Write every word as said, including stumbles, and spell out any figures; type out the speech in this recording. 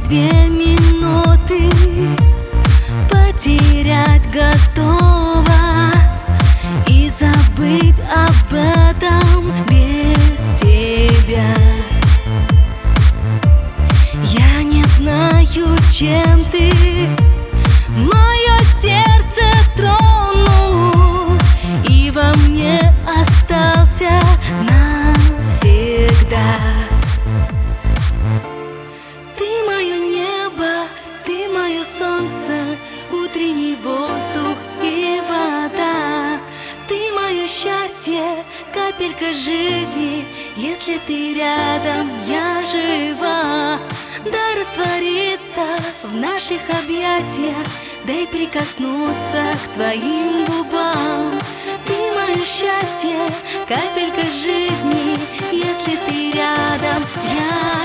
две минуты потерять готова и забыть об этом без тебя. Я не знаю, чем ты мое сердце тронул и во мне остался навсегда. Ты мое небо, ты мое солнце, утренний воздух и вода. Ты мое счастье, капелька жизни, если ты рядом, я жива. Дай раствориться в наших объятиях, дай прикоснуться к твоим губам. Ты мое счастье, капелька жизни, если ты рядом, я